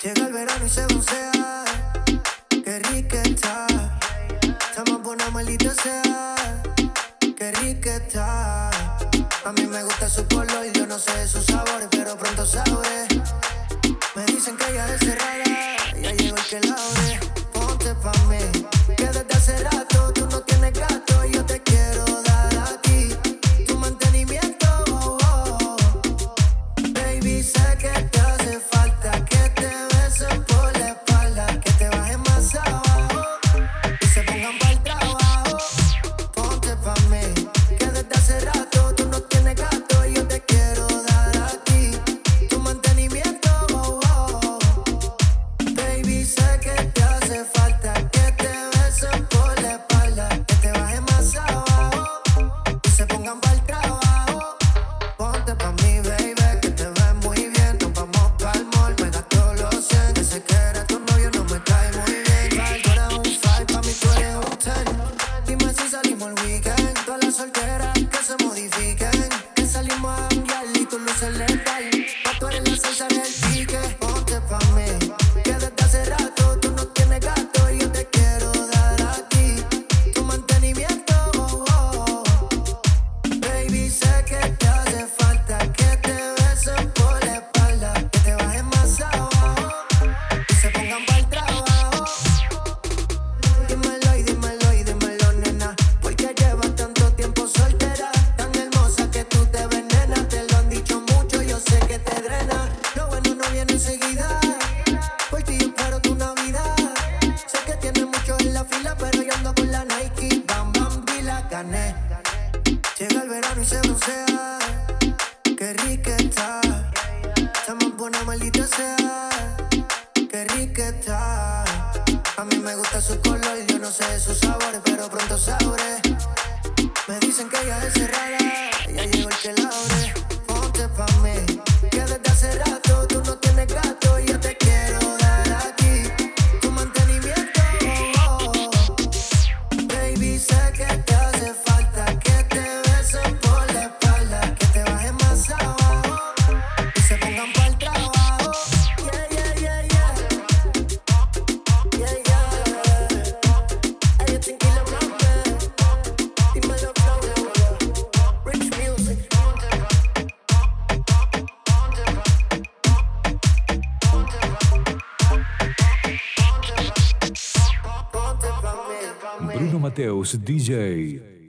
Llega el verano y se broncea. Qué rica está. Está más buena, maldita sea. Qué rica está. A mí me gusta su color y yo no sé sus sabores, pero pronto sabré. Me dicen que ella es cerrada. Ya llegó el que la abre. Ponte pa' mí, que desde hace rato tú no tienes gato y yo te quiero dar a ti tu mantenimiento. Baby, sé que te hace falta que te besen por la espalda, que te bajen más abajo y se pongan pa'l trabajo. Ponte pa' mí, que desde hace rato tú no tienes gato y yo te quiero dar a ti tu mantenimiento. Baby, sé que te hace falta que te besen por la espalda, que te bajen más abajo y se pongan pa'l trabajo. Ponte pa' mí, baby, que te ves muy bien. Nos vamos pa'l mall, me das todos los 100. Que sé que era tu novio, no me cae muy bien. Tú eres un 5, pa' mí tú eres un 10. Dime si salimos el weekend. Todas las solteras que se modifiquen, que salimos a janguear y tu luces letal. Pa' tú eres la salsa del pique. Ponte pa' mí, que desde hace rato tú no tienes gato y yo te quiero dar a ti tu mantenimiento. Baby, sé que te hace falta que te besen por la espalda, que te bajen más abajo y se pongan pa'l trabajo. Dímelo, nena, porque llevas tanto tiempo soltera, tan hermosa que tú te ves, nena. Te lo han dicho mucho, yo sé que te drena. Lo bueno no viene enseguida, por ti yo espero tu Navidad. Sé que tienes mucho en la fila, pero yo ando con la Nike. Bam, bam, y la gané. Llega el verano y se broncea. Qué rica está. Está más buena, maldita sea. Qué rica está. A mí me gusta su color y yo no sé sus sabores, pero pronto sabré. Me dicen que ella es cerrada. Ya llegó el que la abre. Ponte pa' mí, que desde hace rato tú no tienes gato y yo te quiero dar a ti tu mantenimiento. Baby, sé que te hace falta que te besen por la espalda, que te bajen más abajo y se pongan pa'l trabajo. Yeah, yeah, yeah, yeah. Yeah, yeah. Ellos sin kilómetros. Dímelo, flow. Rich music. Ponte pa' mí. Bruno Mateus DJ.